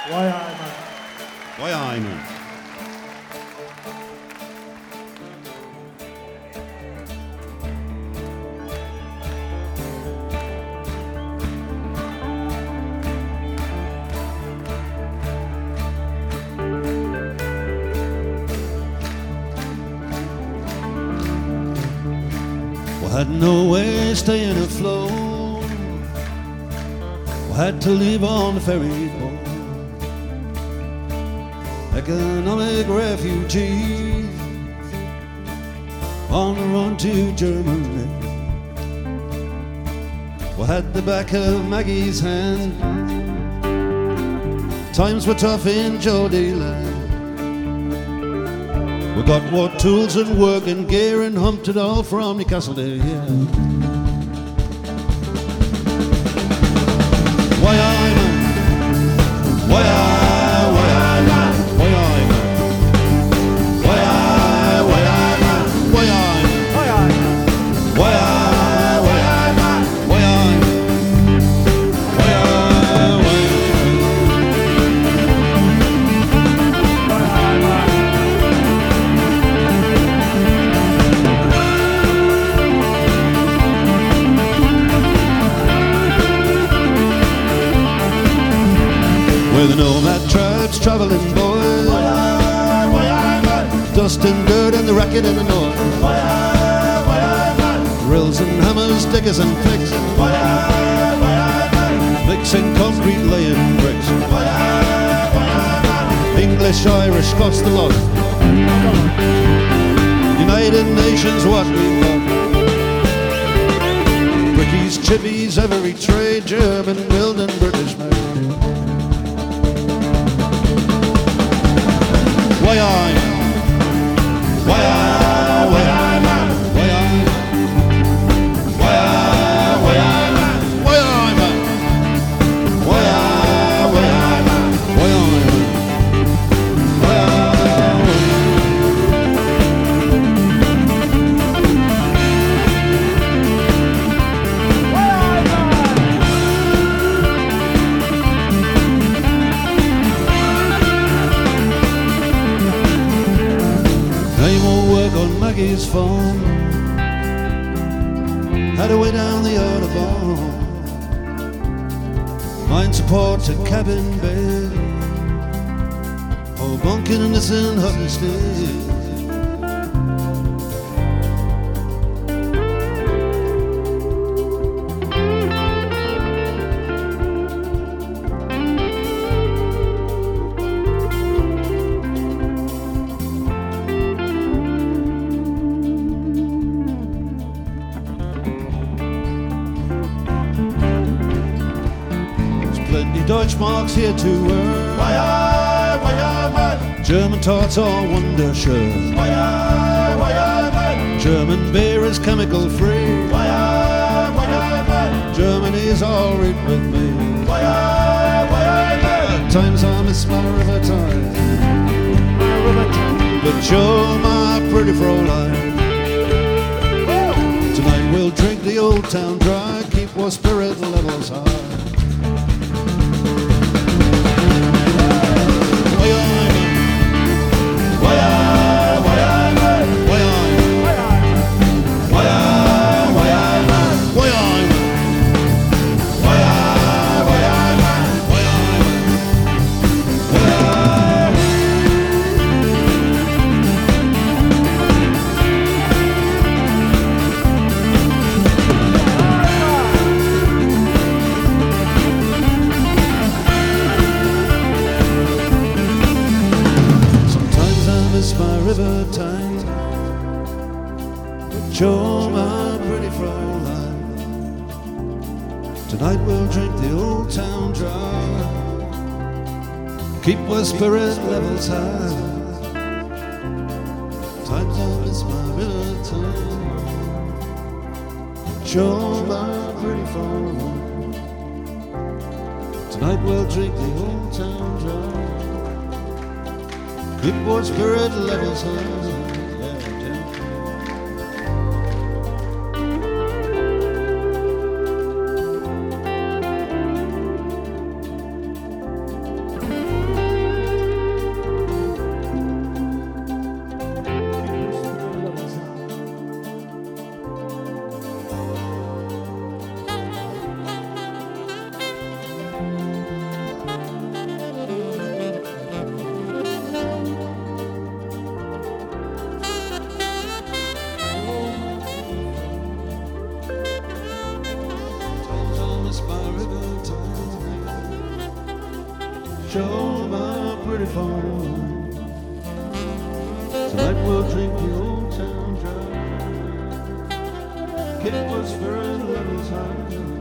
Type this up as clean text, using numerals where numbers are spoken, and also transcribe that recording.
Why I man? Why I man? I had no way staying afloat. I had to live on the ferry boat. Economic refugee on the run to Germany. I had the back of Maggie's hand. Times were tough in Geordie land. We got what tools and work and gear and humped it all from Newcastle to here. Why I man? Why I man? Why I man? Why I man? Why I man? Why I man? Why I man? Why I man? Why I man? Where the nomad tribes travelling boys, dust and dirt and the racket in the north, drills and hammers, diggers and picks, mixing concrete, laying bricks, English, Irish, Scots, the lot, United Nations what we love, brickies, chippies, every trade, German, build and British made. Why I man? Why I man? Why I man? Why I man? Why I man? Why I man? Why I man? Why on Maggie's phone, had a way down the Audubon, mind support to cabin bed, or bunking in this in Hutton Stead. Deutschmarks here to earn. Why I man? German tarts are wonder-sure. Why I man? German beer is chemical free. Why I man? Germany's all right with me. Why I man? At times I miss my river time, but you're my pretty Fräulein. Tonight we'll drink the old town dry, keep our spirit levels high. River time, but you're my pretty Fräulein. Tonight we'll drink the old town dry, keep our spirit levels high. Times I miss my river time, but you're my pretty Fräulein. Tonight we'll drink the old town dry, keep our spirit levels high. Yeah. chose my pretty phone. Tonight we'll drink the old town dry. Kick was for 11 times.